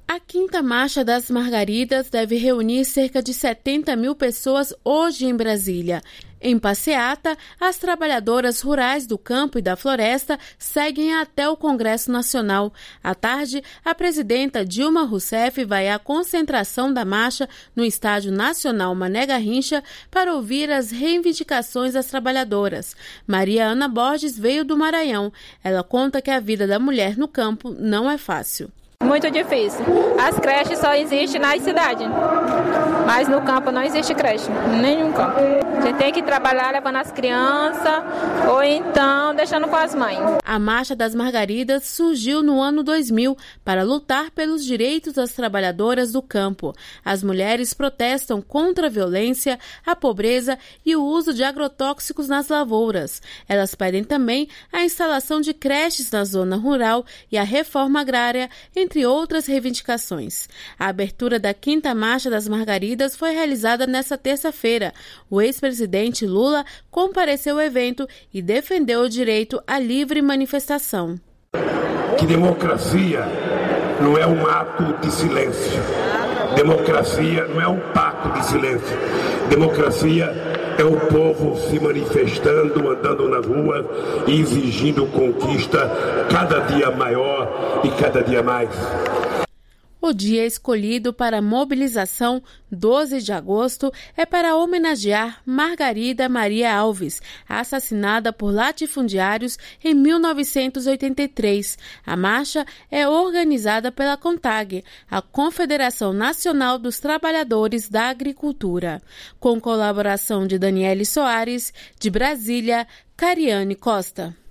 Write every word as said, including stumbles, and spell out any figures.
A quinta Marcha das Margaridas deve reunir cerca de setenta mil pessoas hoje em Brasília. Em passeata, as trabalhadoras rurais do campo e da floresta seguem até o Congresso Nacional. À tarde, a presidenta Dilma Rousseff vai à concentração da marcha no Estádio Nacional Mané Garrincha para ouvir as reivindicações das trabalhadoras. Maria Ana Borges veio do Maranhão. Ela conta que a vida da mulher no campo não é fácil. Muito difícil. As creches só existem nas cidades, mas no campo não existe creche, nenhum campo. A gente tem que trabalhar levando as crianças ou então deixando com as mães. A Marcha das Margaridas surgiu no ano dois mil para lutar pelos direitos das trabalhadoras do campo. As mulheres protestam contra a violência, a pobreza e o uso de agrotóxicos nas lavouras. Elas pedem também a instalação de creches na zona rural e a reforma agrária, entre outras reivindicações. A abertura da quinta Marcha das Margaridas foi realizada nesta terça-feira. O ex-presidente Lula compareceu ao evento e defendeu o direito à livre manifestação. Que democracia não é um ato de silêncio. Democracia não é um pacto de silêncio. Democracia é o povo se manifestando, andando na rua e exigindo conquista cada dia maior e cada dia mais. O dia escolhido para a mobilização, doze de agosto, é para homenagear Margarida Maria Alves, assassinada por latifundiários em mil novecentos e oitenta e três. A marcha é organizada pela CONTAG, a Confederação Nacional dos Trabalhadores da Agricultura, com colaboração de Daniele Soares, de Brasília, Cariane Costa.